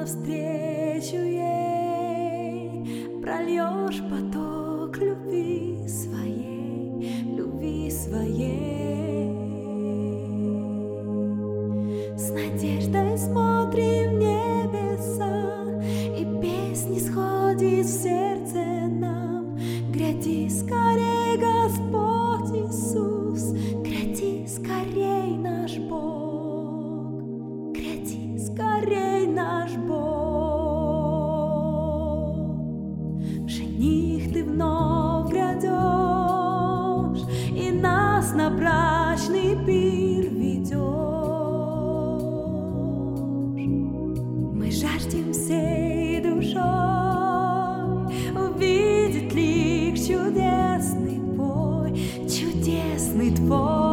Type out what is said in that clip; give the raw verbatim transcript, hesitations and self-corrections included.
навстречу ей, прольешь поток любви своей, любви своей. С надеждой смотрим в небеса, и песни сходит в сердце нам. Гряди скорей, Господь Иисус, гряди скорей, наш Бог, гряди скорей, наш Бог. Жених, ты вновь грядешь, и нас на брачный пир ведешь. Мы жаждем всей душой увидеть лик чудесный Твой, чудесный Твой.